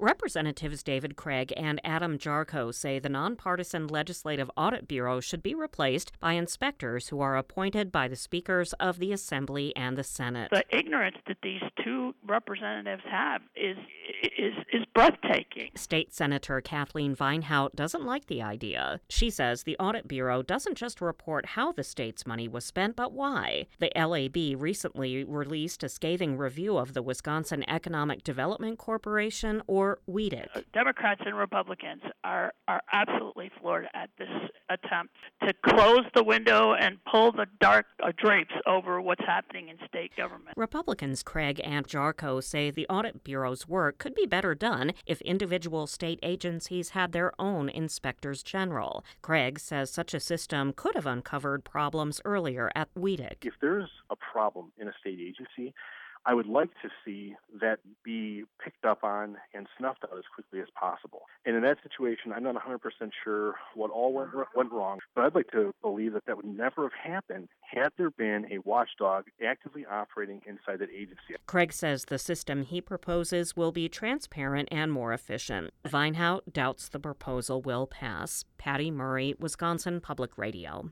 Representatives David Craig and Adam Jarko say the nonpartisan Legislative Audit Bureau should be replaced by inspectors who are appointed by the speakers of the Assembly and the Senate. The ignorance that these two representatives have is breathtaking. State Senator Kathleen Vinehout doesn't like the idea. She says the Audit Bureau doesn't just report how the state's money was spent, but why. The LAB recently released a scathing review of the Wisconsin Economic Development Corporation, or WEDC. Democrats and Republicans are absolutely floored at this attempt to close the window and pull the dark drapes over what's happening in state government. Republicans Craig and Jarko say the Audit Bureau's work could be better done if individual state agencies had their own inspectors general. Craig says such a system could have uncovered problems earlier at WEDC. If there's a problem in a state agency, I would like to see that be picked up on and snuffed out as quickly as possible. And in that situation, I'm not 100% sure what all went wrong, but I'd like to believe that would never have happened had there been a watchdog actively operating inside that agency. Craig says the system he proposes will be transparent and more efficient. Vinehout doubts the proposal will pass. Patty Murray, Wisconsin Public Radio.